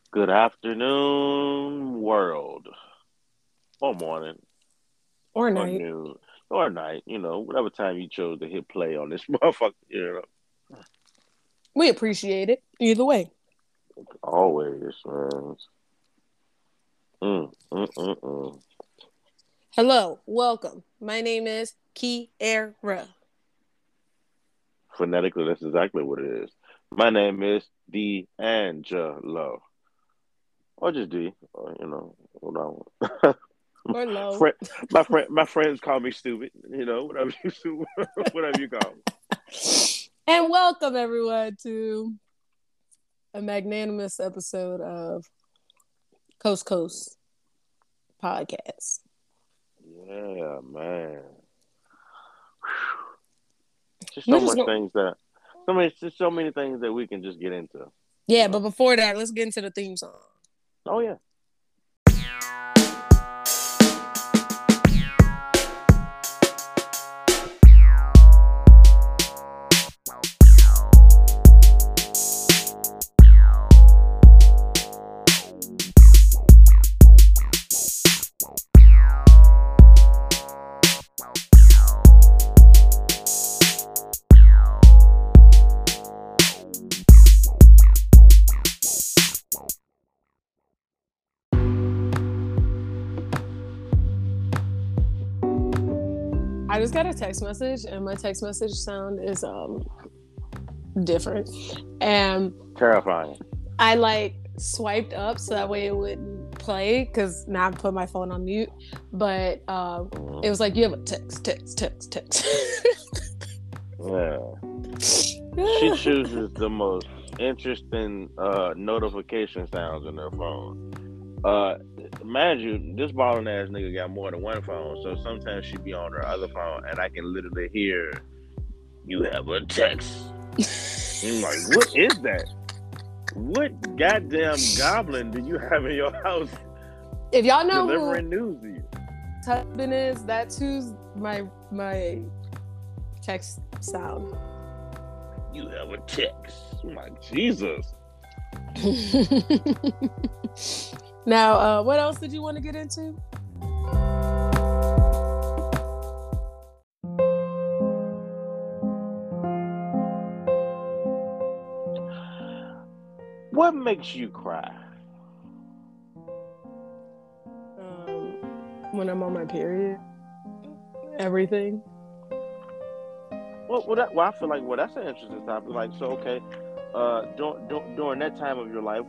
Good afternoon, world, or morning, Or or night. noon, or night. Whatever time you chose to hit play on this motherfucker. We appreciate it either way. Always, man. Mm. Hello, welcome. My name is Kiera. Phonetically, that's exactly what it is. My name is D'Angelo, or just D, or whatever. Or low. Friend, my friends call me stupid. Whatever whatever you call me. And welcome everyone to a magnanimous episode of Coast Coast Podcast. Yeah, man. Just so We're just much going things that so many things that we can just get into. You Yeah, but know. before that, let's get into the theme song. Oh yeah. I just got a text message and my text message sound is different. And Terrifying. I swiped up so that way it wouldn't play because now I put my phone on mute. But it was like you have a text. Yeah. She chooses the most interesting notification sounds on her phone. Mind you, this balling ass nigga got more than one phone, so sometimes she be on her other phone, and I can literally hear you have a text. I'm like, what is that? What goddamn goblin do you have in your house If y'all know delivering news to you? who husband is, that's who's my text sound. You have a text. I'm like, Jesus. Now, what else did you want to get into? What makes you cry? When I'm on my period, everything. Well, I feel like that's an interesting topic. Like, so okay, during that time of your life,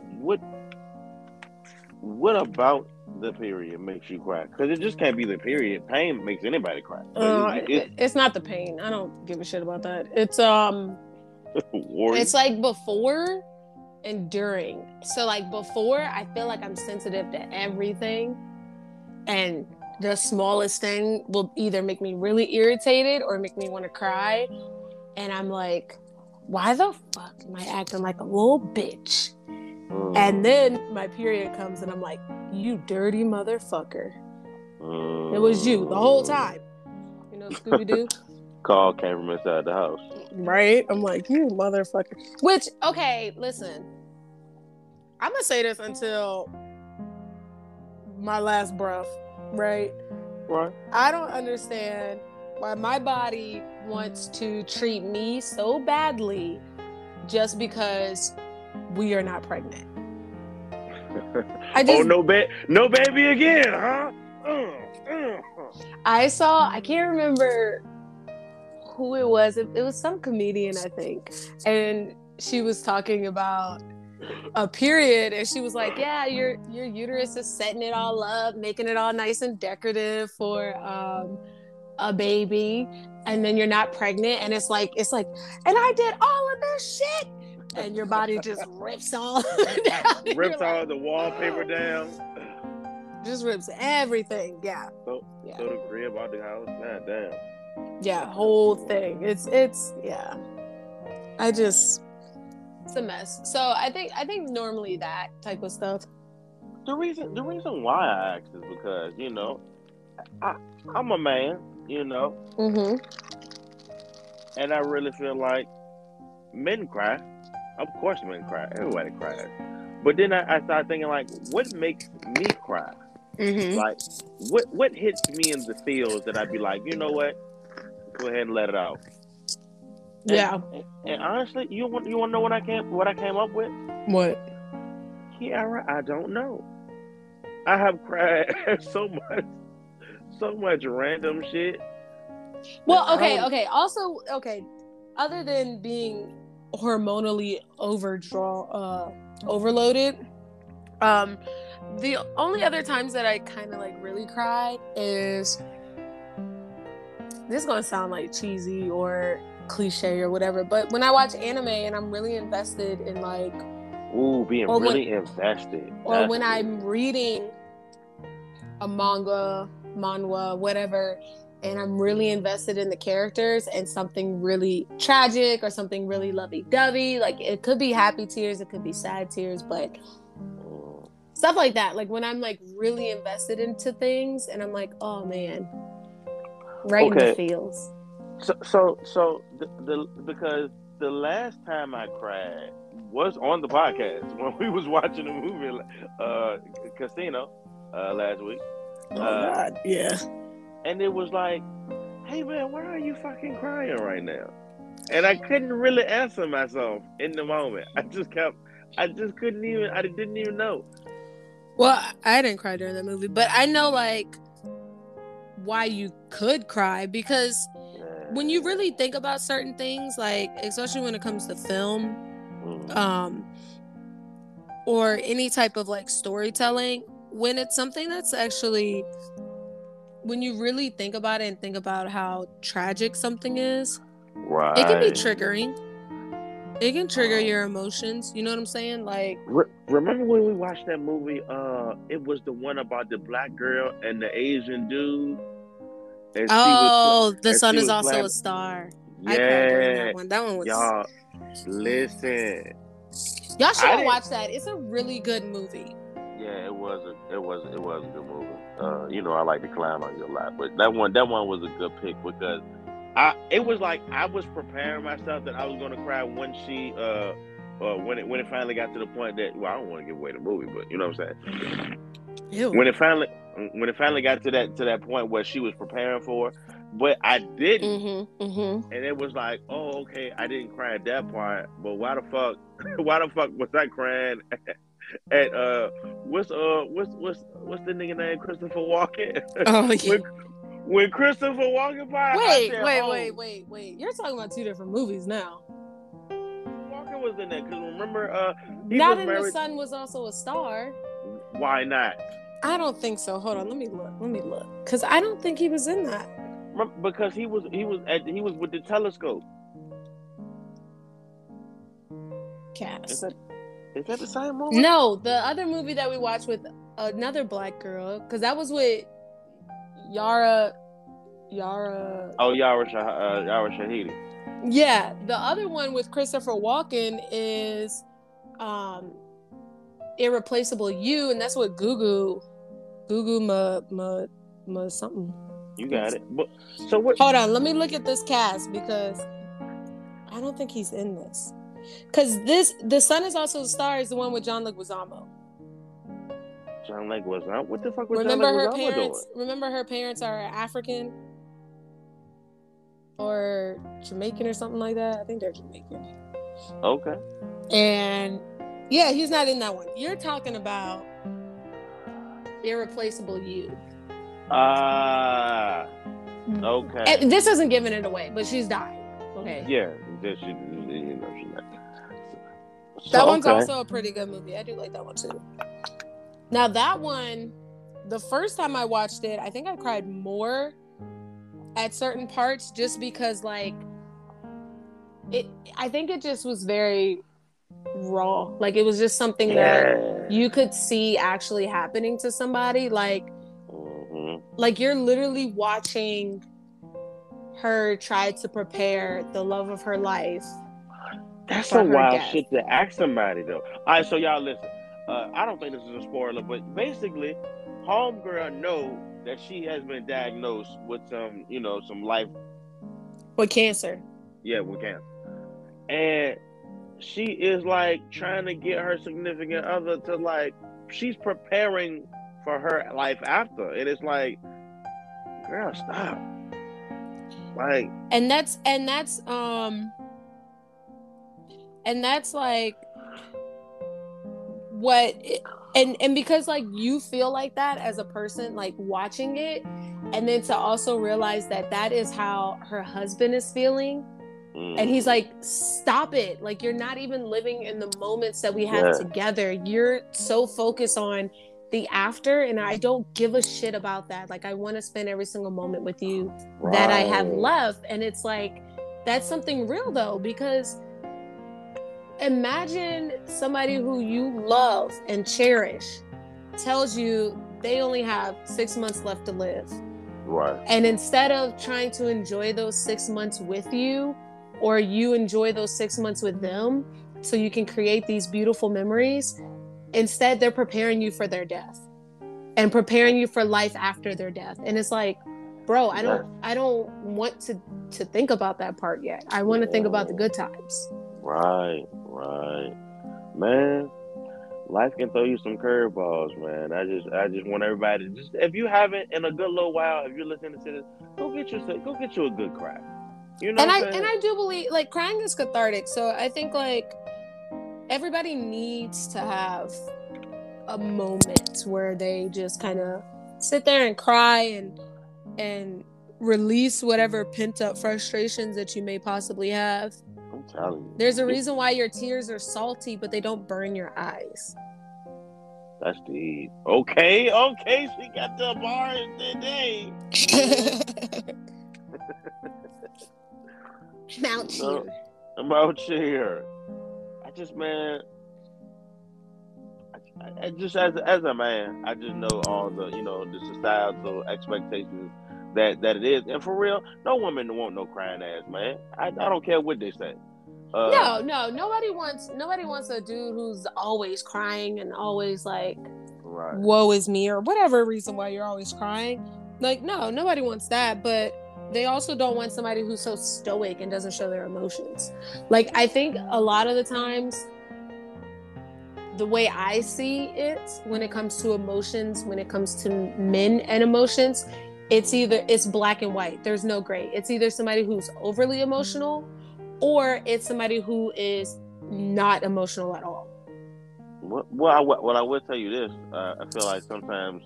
what about the period makes you cry? Because it just can't be the period. Pain makes anybody cry. So It's not the pain. I don't give a shit about that. It's worry. it's like before and during. So like before, I feel like I'm sensitive to everything, and the smallest thing will either make me really irritated or make me want to cry. And I'm like, why the fuck am I acting like a little bitch? And then my period comes and I'm like, you dirty motherfucker. It was you the whole time. You know, Scooby-Doo? Call came from inside the house. Right? I'm like, you motherfucker. Which, okay, listen. I'm going to say this until my last breath, right? Right. I don't understand why my body wants to treat me so badly just because we are not pregnant. No baby again, huh? I can't remember who it was. It was some comedian, I think. And she was talking about a period and she was like, yeah, your uterus is setting it all up, making it all nice and decorative for a baby, and then you're not pregnant, and it's like and I did all of this shit, and your body just rips all down. Rips all the wallpaper down. Just rips everything. Yeah. So the crib out the house. God damn. Yeah, whole thing. It's yeah. It's a mess. So I think normally that type of stuff. The reason why I asked is because I'm a man, Mm-hmm. and I really feel like men cry. Of course, men cry. Everybody cries. But then I started thinking, like, what makes me cry? Mm-hmm. Like, what hits me in the feels that I'd be like, you know what? Go ahead and let it out. And Yeah. and honestly, you want to know what I came up with? What? Kiara, I don't know. I have cried so much random shit. Well, I okay, don't. okay. Also, okay. Other than being hormonally overloaded, um, the only other times that I kind of like really cried is, this is gonna sound like cheesy or cliche or whatever, but when I watch anime and I'm really invested in like, Ooh, being or when really invested. or That's when good. I'm reading a manhwa, whatever, and I'm really invested in the characters and something really tragic or something really lovey-dovey. Like, it could be happy tears, it could be sad tears, but stuff like that. Like, when I'm like really invested into things and I'm like, oh man, right in the Okay, feels. so the because the last time I cried was on the podcast when we was watching the movie, Casino, last week. Oh Uh, God, yeah. and it was like, hey man, why are you fucking crying right now? And I couldn't really answer myself in the moment. I just couldn't even, I didn't even know. Well, I didn't cry during that movie, but I know like why you could cry, because when you really think about certain things, like especially when it comes to film, Mm. or any type of like storytelling, when it's something that's actually, when you really think about it and think about how tragic something is, it can be Right. triggering. It can trigger your emotions. You know what I'm saying? Like, Remember when we watched that movie? It was the one about the black girl and the Asian dude, and oh, the sun she is was also playing. a star. I cried during Yeah, that one. That one was. y'all, listen. Y'all should I go didn't. watch that. It's a really good movie. Yeah, it was a good movie. You know, I like to clown on you a lot, but that one was a good pick because it was like I was preparing myself that I was gonna cry when when it finally got to the point that, well, I don't want to give away the movie, but you know what I'm saying. Ew. When it finally got to that point where she was preparing for, but I didn't, and it was like, oh, okay, I didn't cry at that part, but why the fuck, why the fuck was I crying at what's the nigga name, Christopher Walken? Oh yeah. when Christopher Walken by, I Wait, said, wait, oh, wait, wait, wait. You're talking about two different movies now. Walken was in there because remember, he Not was in the married. Sun was also a star. Why not? I don't think so. Hold on, let me look. Because I don't think he was in that. Because he was with the telescope. Cast. Is that the same movie? No, the other movie that we watched with another black girl, because that was with Yara. Oh, Yara Shahidi. Yeah, the other one with Christopher Walken is Irreplaceable You, and that's what Gugu ma something. You got it. But so what? Hold on, let me look at this cast because I don't think he's in this. Because The Sun is Also a Star is the one with John Leguizamo. John Leguizamo. What the fuck was Remember John her Leguizamo parents? doing? Remember her parents are African or Jamaican or something like that. I think they're Jamaican. Okay. And yeah, he's not in that one. You're talking about Irreplaceable You. Okay. And this isn't giving it away, but she's dying. Okay. Yeah, she's not. That one's also a pretty good movie. I do like that one too. Now that one, the first time I watched it, I think I cried more at certain parts just because like I think it just was very raw. Like it was just something that you could see actually happening to somebody. Like you're literally watching her try to prepare the love of her life. That's some wild shit to ask somebody though. All right, so y'all listen. I don't think this is a spoiler, but basically, homegirl know that she has been diagnosed with some life. With cancer. Yeah, with cancer. And she is like trying to get her significant other to like, she's preparing for her life after, and it's like, girl, stop. Like, and that's like what and because like you feel like that as a person like watching it, and then to also realize that is how her husband is feeling, and he's like, stop it, like you're not even living in the moments that we have together. You're so focused on the after, and I don't give a shit about that. Like, I want to spend every single moment with you that I have left. And it's like, that's something real though, because imagine somebody who you love and cherish tells you they only have 6 months left to live. Right. And instead of trying to enjoy those 6 months with you, or you enjoy those 6 months with them so you can create these beautiful memories, instead they're preparing you for their death and preparing you for life after their death. And it's like, bro, I don't want to think about that part yet. I want to think about the good times. Right. Man, life can throw you some curveballs, man. I just want everybody to just, if you haven't in a good little while, if you're listening to this, go get you a good cry. You know, and I do believe like crying is cathartic. So I think like everybody needs to have a moment where they just kind of sit there and cry and release whatever pent up frustrations that you may possibly have. I'm telling you. There's a reason why your tears are salty, but they don't burn your eyes. That's deep. Okay, she got the bars today. Mount cheer. I just, man, I just as a man, I just know all the, you know, the societal expectations that it is, and for real, no woman want no crying ass, man. I don't care what they say. No, nobody wants a dude who's always crying and always like, right, woe is me, or whatever reason why you're always crying. Like, no, nobody wants that, but they also don't want somebody who's so stoic and doesn't show their emotions. Like, I think a lot of the times, the way I see it when it comes to emotions, when it comes to men and emotions, it's black and white. There's no gray. It's either somebody who's overly emotional, or it's somebody who is not emotional at all. Well, I will tell you this. I feel like sometimes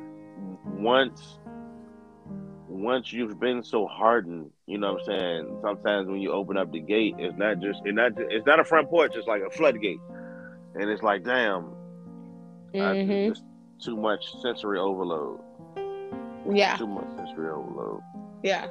once you've been so hardened, you know what I'm saying? Sometimes when you open up the gate, it's not a front porch, it's like a floodgate. And it's like, damn, just too much sensory overload. Yeah. Too much sensory overload. Yeah.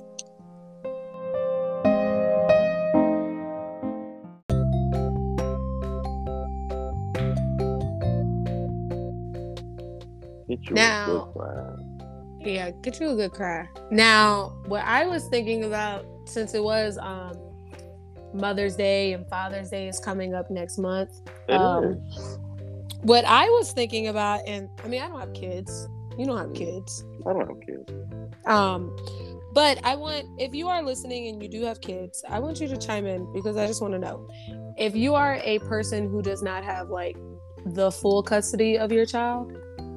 Get you a good cry. Yeah, get you a good cry. Now, what I was thinking about, since it was Mother's Day and Father's Day is coming up next month. It is. What I was thinking about, and I mean, I don't have kids. You don't have kids. I don't have kids. But if you are listening and you do have kids, I want you to chime in, because I just want to know, if you are a person who does not have like the full custody of your child,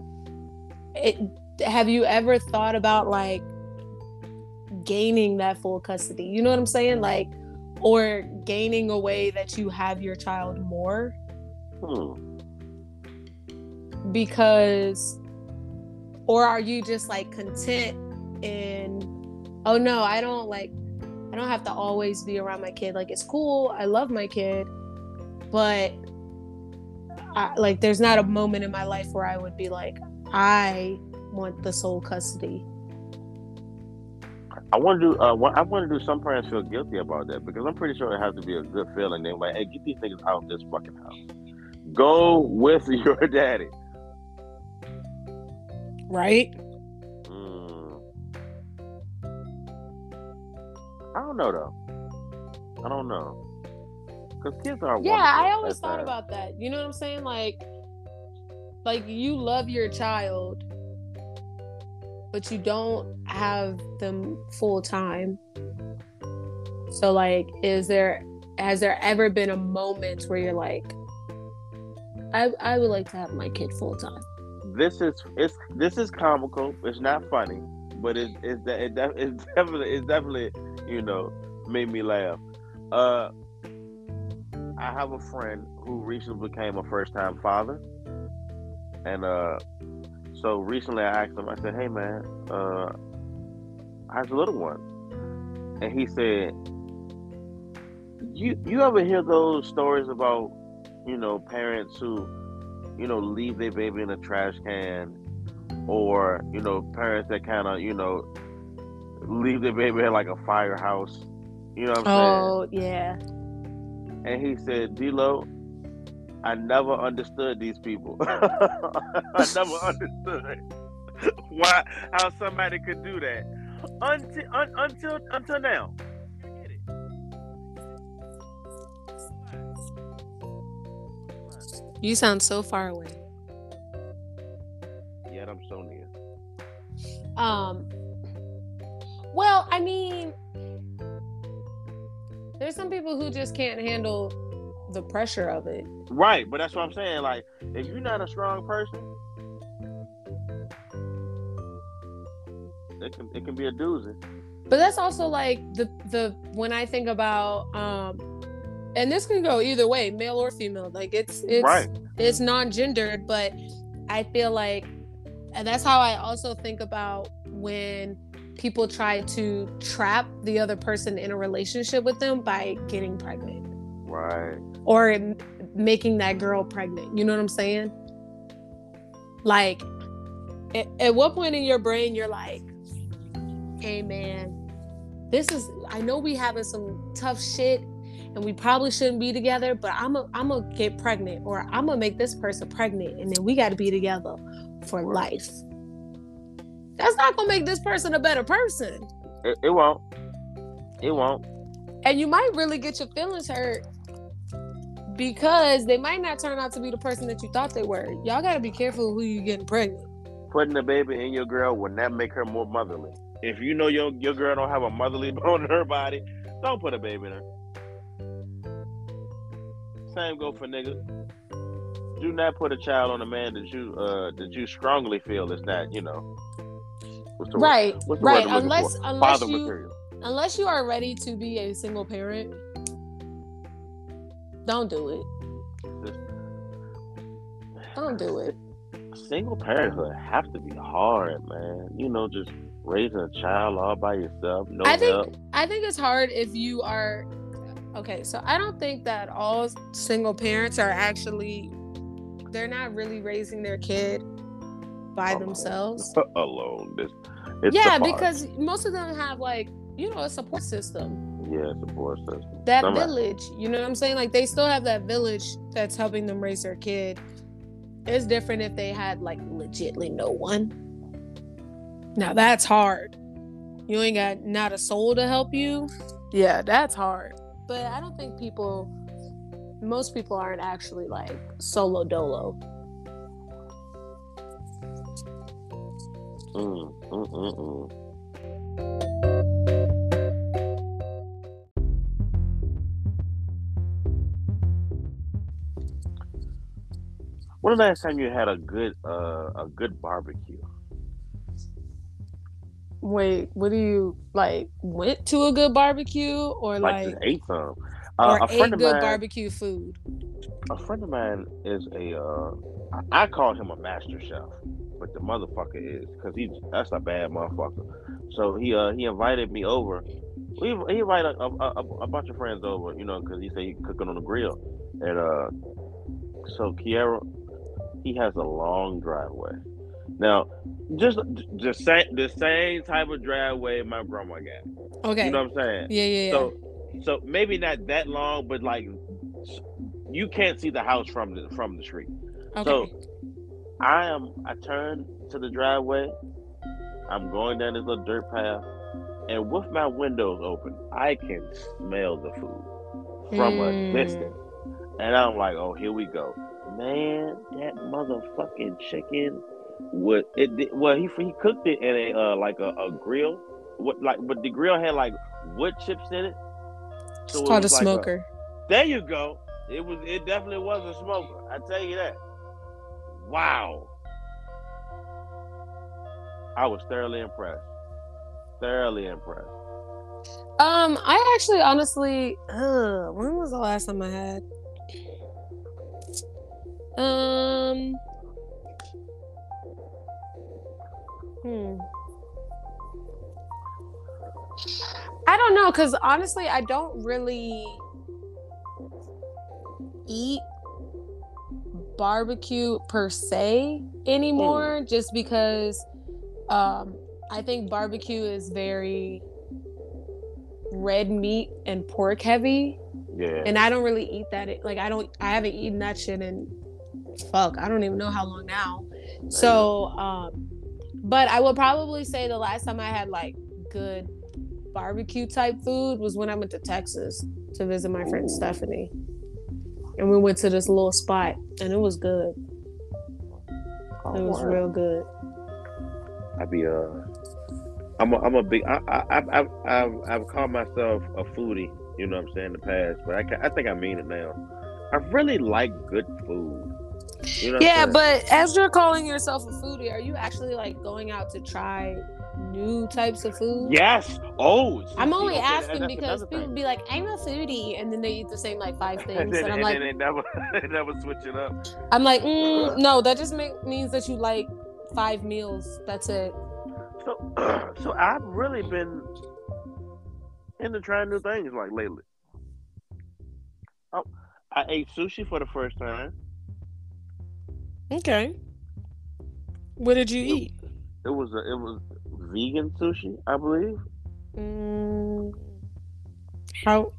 have you ever thought about like gaining that full custody? You know what I'm saying? Like, or gaining a way that you have your child more. Because, or are you just like content in, oh no, I don't have to always be around my kid. Like, it's cool, I love my kid, but there's not a moment in my life where I would be like, I want the sole custody. I want to do. Some parents feel guilty about that, because I'm pretty sure it has to be a good feeling. They're like, hey, get these niggas out this fucking house. Go with your daddy. Right? I don't know though. I don't know. Because kids are wonderful. Yeah, I always thought about that. You know what I'm saying? Like you love your child, but you don't have them full time. So like, is there has there ever been a moment where you're like, I would like to have my kid full time? This is comical. It's not funny, but it's definitely made me laugh. I have a friend who recently became a first time father, and so recently I asked him. I said, "Hey man, how's the little one?" And he said, "You ever hear those stories about parents who leave their baby in a trash can, or parents that kind of leave their baby in like a firehouse? You know what I'm saying?" Oh yeah. And he said, "D-Lo, I never understood these people. I never understood how somebody could do that until now." You sound so far away. Yet I'm so near. Well, I mean, there's some people who just can't handle the pressure of it. Right, but that's what I'm saying. Like, if you're not a strong person, it can be a doozy. But that's also like the when I think about and this can go either way, male or female. Like it's right. It's non-gendered, but I feel like, and that's how I also think about when people try to trap the other person in a relationship with them by getting pregnant. Right. Or making that girl pregnant. You know what I'm saying? Like, at what point in your brain you're like, hey man, I know we having some tough shit and we probably shouldn't be together, but I'm gonna get pregnant, or I'm gonna make this person pregnant, and then we got to be together for life. That's not gonna make this person a better person. It won't. It won't. And you might really get your feelings hurt because they might not turn out to be the person that you thought they were. Y'all got to be careful who you getting pregnant. Putting a baby in your girl will not make her more motherly. If you know your girl don't have a motherly bone in her body, don't put a baby in her. Same go for niggas. Do not put a child on a man that you strongly feel is not, what's the right, word? Right. Word Unless you are ready to be a single parent, don't do it. Don't do it. Single parenthood have to be hard, man. Just raising a child all by yourself. I think it's hard if you are. Okay, so I don't think that all single parents are actually. They're not really raising their kid by themselves. Alone. Because most of them have a support system. Yeah, support system. That village, you know what I'm saying? Like, they still have that village that's helping them raise their kid. It's different if they had legitly no one. Now that's hard. You ain't got not a soul to help you. Yeah, that's hard. But I don't think most people aren't actually solo dolo. When the last time you had a good barbecue? Wait, what do you went to a good barbecue or just ate some? Or ate good barbecue food? A friend of mine is I call him a master chef, but the motherfucker is, because that's a bad motherfucker. So he invited me over. He invited a bunch of friends over, because he said he's cooking on the grill, and so Kiara, he has a long driveway. Now, just the same type of driveway my grandma got. Okay. You know what I'm saying? Yeah. So maybe not that long, but you can't see the house from the street. Okay. So I turned to the driveway. I'm going down this little dirt path, and with my windows open, I can smell the food from a distance. And I'm like, oh, here we go. Man, that motherfucking chicken he cooked it in a grill. But the grill had wood chips in it. So it's called a smoker. There you go. It definitely was a smoker. I tell you that. Wow. I was thoroughly impressed. Thoroughly impressed. I actually honestly, when was the last time I had? I don't know, because honestly, I don't really eat barbecue per se anymore, just because I think barbecue is very red meat and pork heavy. Yeah. And I don't really eat that. Like, I haven't eaten that shit in, fuck, I don't even know how long now. So, but I would probably say the last time I had like good barbecue type food was when I went to Texas to visit my friend Stephanie. And we went to this little spot and it was good. It was real good. I'm a big. I've called myself a foodie. You know what I'm saying, in the past, but I think I mean it now. I really like good food. You know yeah, but as you're calling yourself a foodie, are you actually like going out to try new types of food? Yes. Oh, I'm only asking because people be like, "I'm a foodie," and then they eat the same like 5 things, and I'm like, they never switch it up. I'm like, no, that just means that you like 5 meals. That's it. So I've really been into trying new things like lately. I ate sushi for the first time. Okay. What did you eat? It was vegan sushi, I believe. How?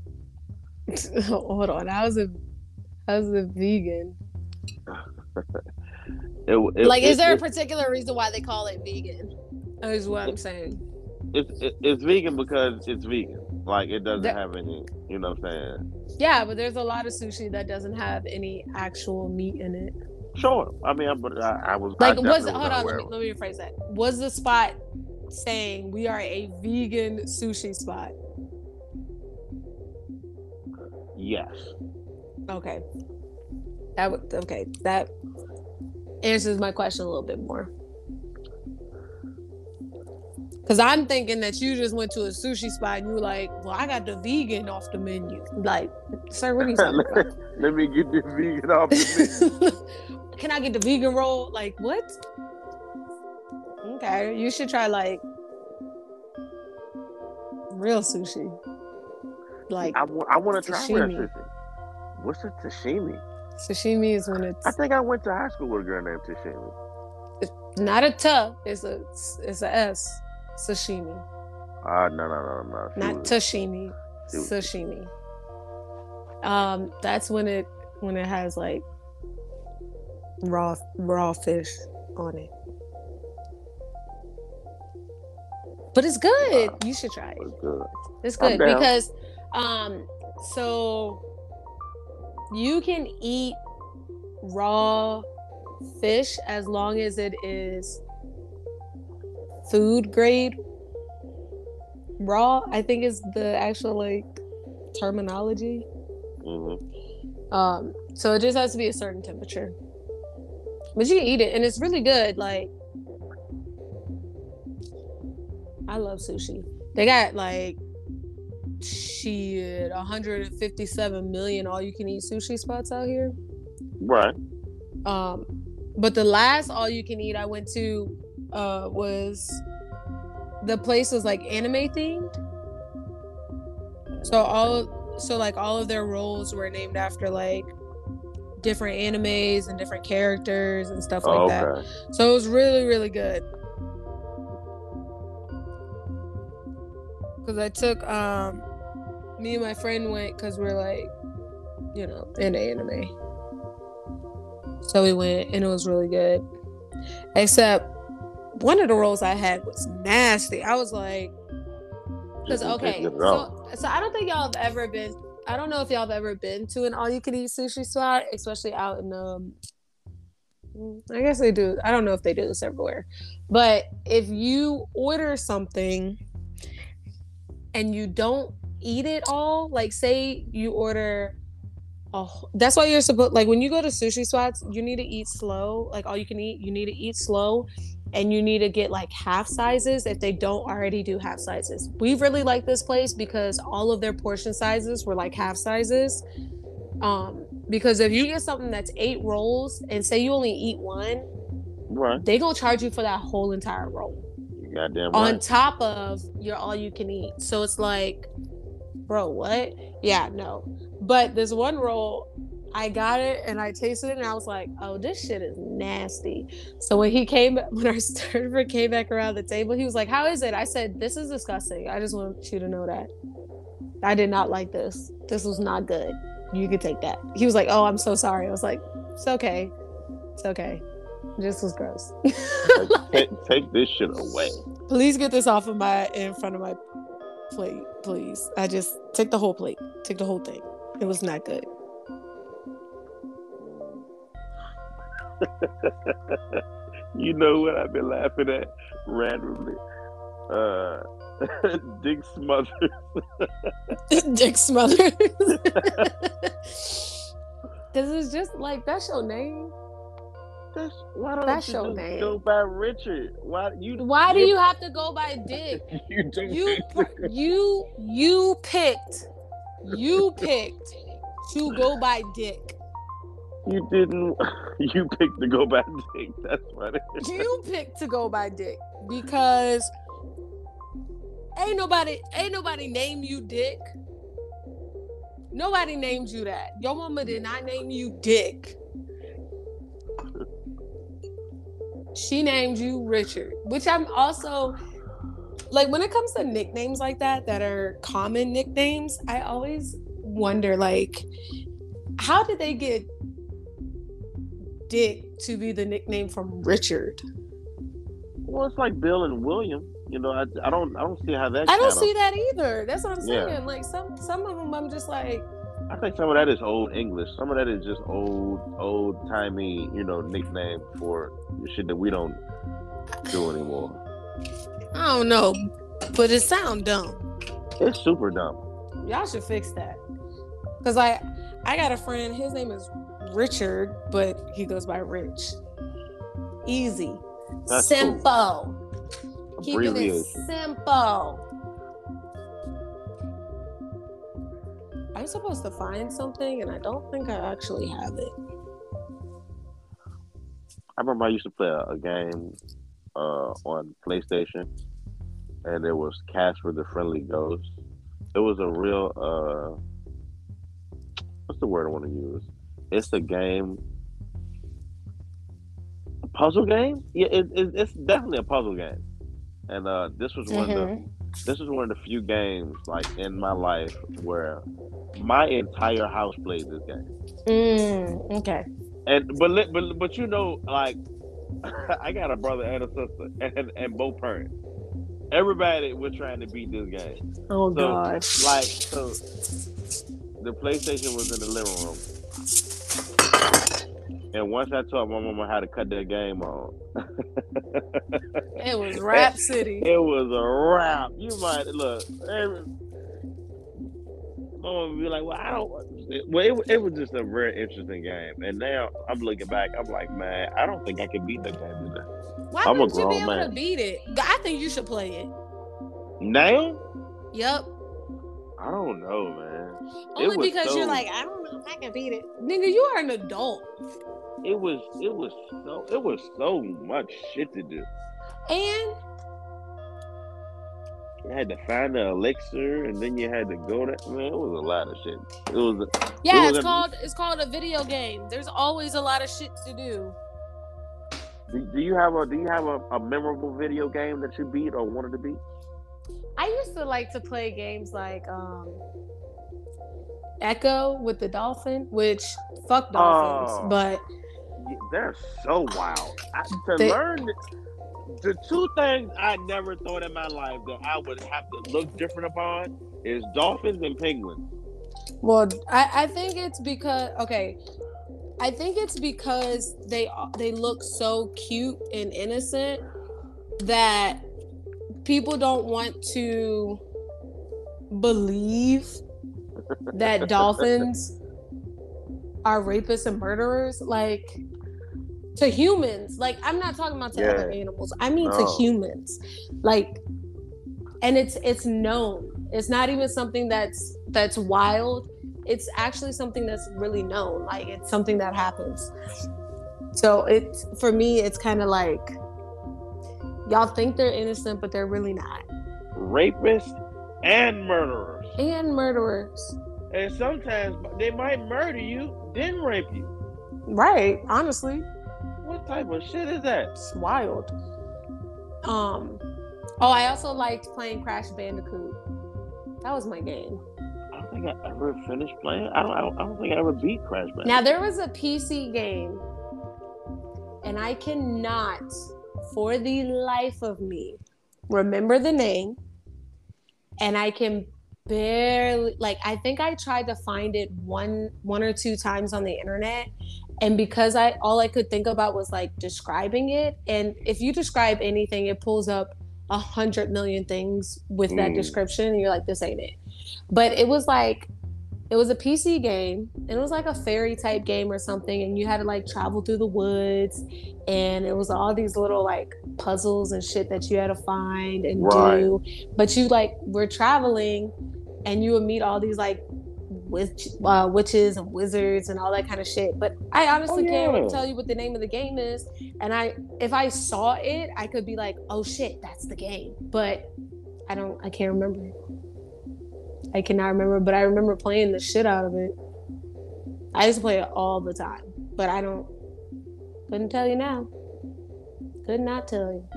Hold on. How's it vegan? Is there a particular reason why they call it vegan? Is what I'm saying. It's vegan because it's vegan. Like, it doesn't have any, you know what I'm saying? Yeah, but there's a lot of sushi that doesn't have any actual meat in it. Sure. I mean, but I was like, hold on, let me rephrase that. Was the spot saying we are a vegan sushi spot? Yes. Okay. That answers my question a little bit more. Because I'm thinking that you just went to a sushi spot and you were like, well, I got the vegan off the menu. Like, sir, what are you talking about? Let me get the vegan off the menu. Can I get the vegan roll? Like, what? Okay, you should try like real sushi. Like, I want to try real sushi. What's a sashimi? Sashimi is when it's. I think I went to high school with a girl named Sashimi. It's not a T. It's a S. Sashimi. No. Not sashimi. Sashimi. That's when it has like raw fish on it. But it's good. Wow. You should try it. It's good because so you can eat raw fish as long as it is food grade raw, I think is the actual like terminology. Mm-hmm. So it just has to be a certain temperature, but you can eat it and it's really good. Like, I love sushi. They got like 157 million all you can eat sushi spots out here. Right. But the last all you can eat I went to was the place was like anime themed. So all of their rolls were named after like different animes and different characters and stuff like that. So it was really, really good. Because I took me and my friend went because we're like, you know, into anime. So we went and it was really good. Except one of the rolls I had was nasty. I was like, because so I don't think y'all have ever been. I don't know if y'all have ever been to an all-you-can-eat sushi spot, especially out in I guess they do. I don't know if they do this everywhere, but if you order something and you don't eat it all, like say you order that's why you're supposed, like when you go to sushi spots, you need to eat slow, like all you can eat, you need to eat slow, and you need to get like half sizes if they don't already do half sizes. We really like this place because all of their portion sizes were like half sizes. Because if you get something that's 8 rolls and say you only eat one, Right. they gonna charge you for that whole entire roll. You goddamn On right. top of your all you can eat. So it's like, bro, what? Yeah, no. But this one roll, I got it and I tasted it and I was like, oh, this shit is nasty. So when our server came back around the table, he was like, how is it? I said, this is disgusting. I just want you to know that. I did not like this. This was not good. You could take that. He was like, oh, I'm so sorry. I was like, it's okay. It's okay. This was gross. Take this shit away. Please get this off of in front of my plate, please. I just take the whole plate. Take the whole thing. It was not good. You know what I've been laughing at randomly? Dick Smothers. Dick Smothers. This is just like, that's your name. Why don't That's you your just name. go by Richard? Why do you have to go by Dick? You picked to go by Dick. You didn't. You picked to go by Dick. That's what it is. You picked to go by Dick because ain't nobody name you Dick. Nobody named you that. Your mama did not name you Dick. She named you Richard, which I'm also like, when it comes to nicknames like that are common nicknames, I always wonder, like, how did they get Dick to be the nickname from Richard? Well, it's like Bill and William. You know, I don't see how that. I don't see that either. That's what I'm saying. Yeah. Like some of them, I'm just like. I think some of that is old English. Some of that is just old timey, you know, nickname for shit that we don't do anymore. I don't know, but it sounds dumb. It's super dumb. Y'all should fix that. Cause I got a friend. His name is Richard, but he goes by Rich. Easy, That's simple. Cool. Keeping it simple. I'm supposed to find something, and I don't think I actually have it. I remember I used to play a game on PlayStation, and it was Casper the Friendly Ghost. It was a real what's the word I want to use? It's a game, a puzzle game. Yeah, it's definitely a puzzle game, and this was one of the few games like in my life where my entire house played this game. Okay. And but you know, like I got a brother and a sister and both parents. Everybody was trying to beat this game. Oh God! So the PlayStation was in the living room, and once I taught my mama how to cut that game on, it was Rap City. It was a rap. You might look. Mama would be like, "Well, I don't." Well, it was just a very interesting game, and now I'm looking back. I'm like, man, I don't think I can beat that game today. Why wouldn't you be able to beat it? I think you should play it now. Yep. I don't know, man. Only because you're like, I don't know if I can beat it, nigga. You are an adult. It was so much shit to do, and you had to find the elixir, and then you had to go to. Man, it was a lot of shit. It's called a video game. There's always a lot of shit to do. Do you have a memorable video game that you beat or wanted to beat? I used to like to play games like Echo with the dolphin, which fuck dolphins, but they're so wild. Learn the two things I never thought in my life that I would have to look different upon is dolphins and penguins. Well, I think it's because they look so cute and innocent that people don't want to believe that dolphins are rapists and murderers, like to humans. Like I'm not talking about to other animals. I mean to humans. Like, and it's known. It's not even something that's wild. It's actually something that's really known. Like it's something that happens. So it's for me, it's kind of like y'all think they're innocent, but they're really not. Rapists and murderers. And sometimes they might murder you, then rape you. Right, honestly. What type of shit is that? It's wild. Oh, I also liked playing Crash Bandicoot. That was my game. I don't think I ever finished playing. I don't think I ever beat Crash Bandicoot. Now there was a PC game, and I cannot, for the life of me, remember the name. And I can barely, like, I think I tried to find it one or two times on the internet, and because all I could think about was like describing it, and if you describe anything, it pulls up 100 million things with that description, and you're like, this ain't it. But it was a PC game, and it was like a fairy type game or something, and you had to like travel through the woods, and it was all these little like puzzles and shit that you had to find and do. But you like were traveling, and you would meet all these like witches and wizards and all that kind of shit. But I honestly can't tell you what the name of the game is, and if I saw it, I could be like, oh shit, that's the game. But I can't remember. I cannot remember, but I remember playing the shit out of it. I used to play it all the time, but couldn't tell you now. Could not tell you.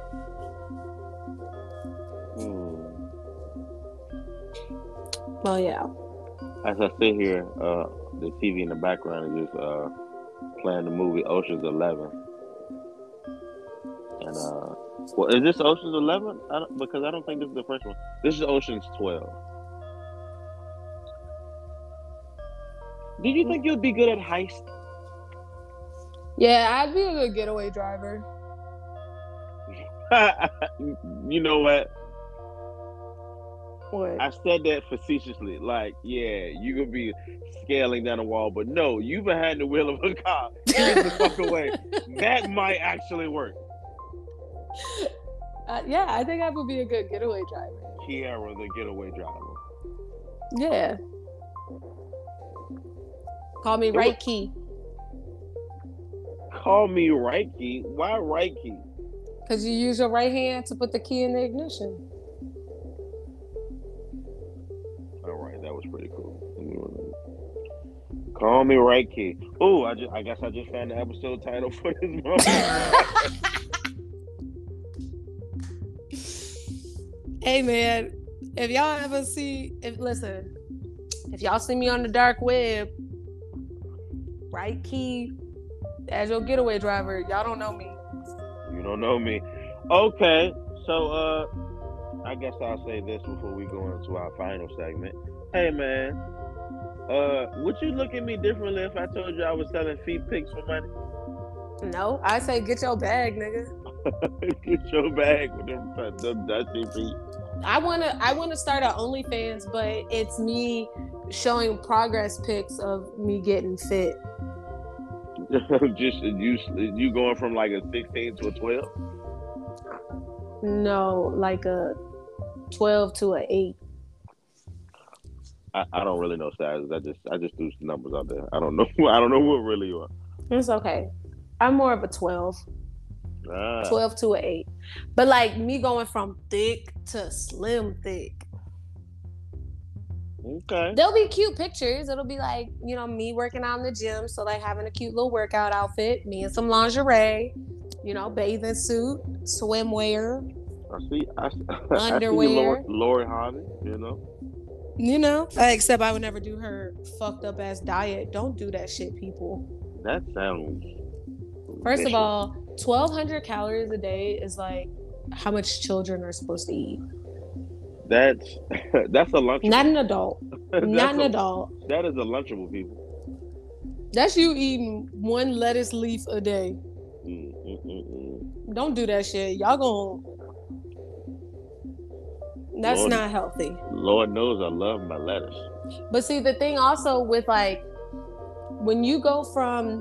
Well, yeah. As I sit here, the TV in the background is just playing the movie Ocean's 11. And, well, is this Ocean's 11? Because I don't think this is the first one. This is Ocean's 12. Did you think you'd be good at heist? Yeah, I'd be a good getaway driver. You know what? What? I said that facetiously. Like, yeah, you could be scaling down a wall, but no, you behind the wheel of a car. Get the fuck away. That might actually work. Yeah, I think I would be a good getaway driver. Kiara, the getaway driver. Yeah. Call me right key. Call me right key? Why right key? Because you use your right hand to put the key in the ignition. All right, that was pretty cool. Call me right key. Oh, I guess I just found the episode title for this moment. Hey man, if y'all see me on the dark web, right key as your getaway driver, y'all don't know me. You don't know me. Okay, so I guess I'll say this before we go into our final segment. Hey man, would you look at me differently if I told you I was selling feet pics for money? No, I say get your bag, nigga. Get your bag with them dusty feet. I wanna start an OnlyFans, but it's me showing progress pics of me getting fit. Just you going from like a 16 to a 12? No, like a 12 to a 8. I don't really know sizes. I just threw some numbers out there. I don't know what really you are. It's okay. I'm more of a 12. 12 to an 8. But like me going from thick to slim thick. Okay. There'll be cute pictures. It'll be like, me working out in the gym. So like having a cute little workout outfit, me in some lingerie, bathing suit, swimwear. Underwear. I see Lori Harvey, except I would never do her fucked up ass diet. Don't do that shit, people. That sounds First of all, 1,200 calories a day is like how much children are supposed to eat. That's a lunchable. Not an adult. Not an adult. That is a lunchable, people. That's you eating one lettuce leaf a day. Don't do that shit. Y'all That's not healthy. Lord knows I love my lettuce. But see, the thing also with like, when you go from,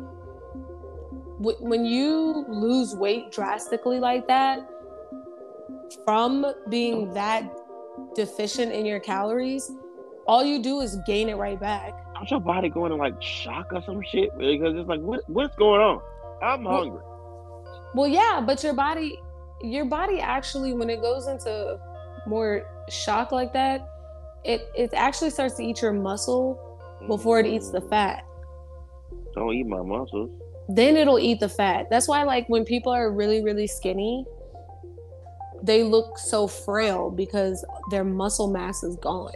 when you lose weight drastically like that, from being that deficient in your calories, all you do is gain it right back. Don't your body going to like shock or some shit? Because it's like, what's going on? I'm hungry. Well, yeah, but your body actually, when it goes into more shock like that, it actually starts to eat your muscle before it eats the fat. Don't eat my muscles. Then it'll eat the fat. That's why, like, when people are really, really skinny, they look so frail because their muscle mass is gone.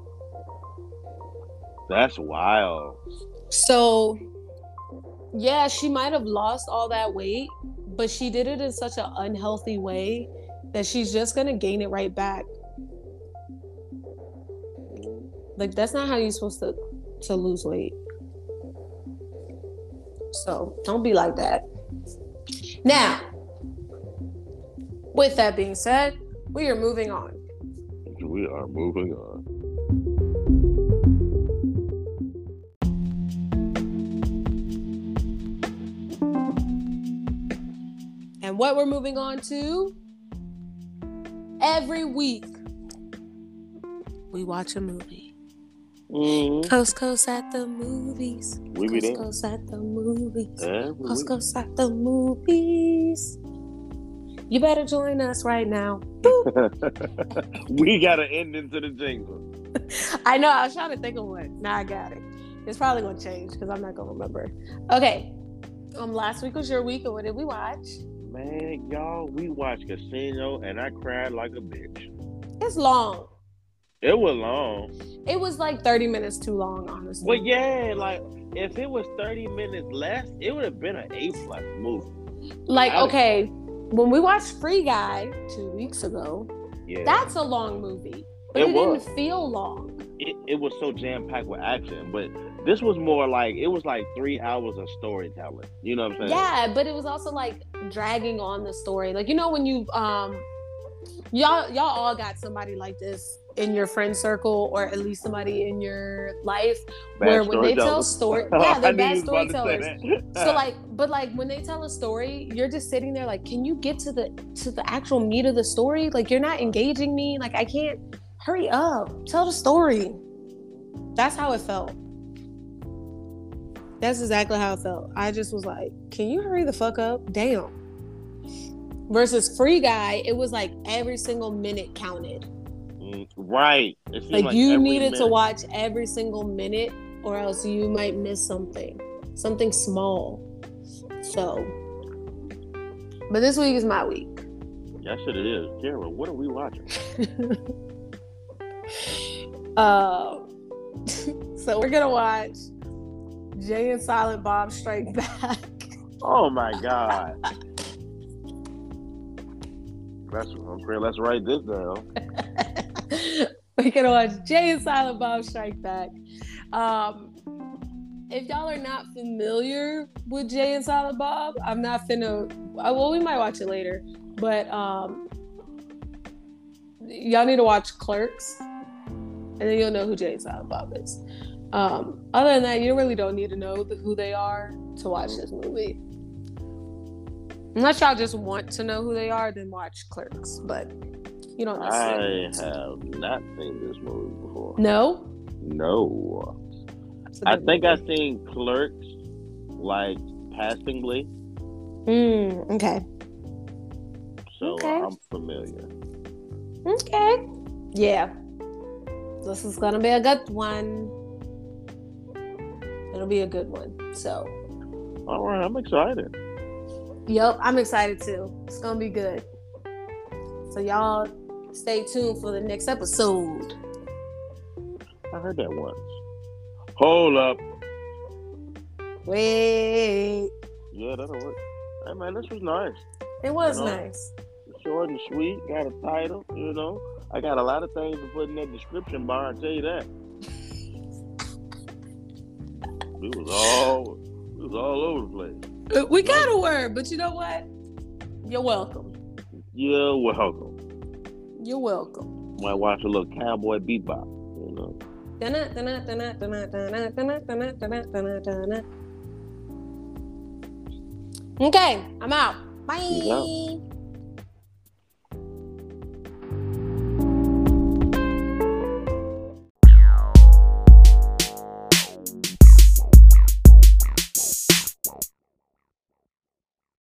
That's wild. So, yeah, she might have lost all that weight, but she did it in such an unhealthy way that she's just going to gain it right back. Like, that's not how you're supposed to lose weight. So, don't be like that. Now, with that being said, we are moving on. We are moving on. And what we're moving on to, every week, we watch a movie. Coast at the movies. We be there. Coast at the movies. Coast at the movies. You better join us right now. We got to end into the jingle. I know. I was trying to think of one. Now I got it. It's probably going to change because I'm not going to remember. Okay. Last week was your week, and what did we watch? Man, y'all, we watched Casino, and I cried like a bitch. It's long. It was long. It was like 30 minutes too long, honestly. Well, yeah, like, if it was 30 minutes less, it would have been an A+ movie. Like, okay, when we watched Free Guy 2 weeks ago, yeah, that's a long movie. But it didn't feel long. It was so jam-packed with action, but this was more like, it was like 3 hours of storytelling. You know what I'm saying? Yeah, but it was also like dragging on the story. Like, you know, when you, y'all all got somebody like this in your friend circle, or at least somebody in your life where when they tell story, yeah, they're bad storytellers. So like, but like when they tell a story, you're just sitting there like, can you get to the actual meat of the story? Like, you're not engaging me. Like, I can't. Hurry up, tell the story. That's how it felt. That's exactly how it felt. I just was like, can you hurry the fuck up? Damn. Versus Free Guy, it was like every single minute counted. Right. Like you needed to watch every single minute, or else you might miss something small. So, but this week is my week. Yes, it is. Kara, what are we watching? So we're gonna watch Jay and Silent Bob Strike Back. Oh my God. Let's write this down. We're gonna watch Jay and Silent Bob Strike Back. If y'all are not familiar with Jay and Silent Bob, I'm not finna. Well, we might watch it later, but y'all need to watch Clerks, and then you'll know who Jay and Silent Bob is. Other than that, you really don't need to know who they are to watch this movie. Unless y'all just want to know who they are, then watch Clerks. But you don't necessarily. I have not seen this movie before. No? No. I think I've seen Clerks, like, passingly. Okay. So I'm familiar. Okay. Yeah. This is going to be a good one. It'll be a good one. So. All right. I'm excited. Yep. I'm excited too. It's going to be good. So y'all stay tuned for the next episode. I heard that once. Hold up. Wait. Yeah, that'll work. Hey, man, this was nice. It was nice. Short and sweet. Got a title, you know. I got a lot of things to put in that description bar, I'll tell you that. It was all over the place. We got a word, but you know what? You're welcome. You're welcome. You're welcome. Might watch a little Cowboy Bebop. You know. Okay, I'm out. Bye. Peace out.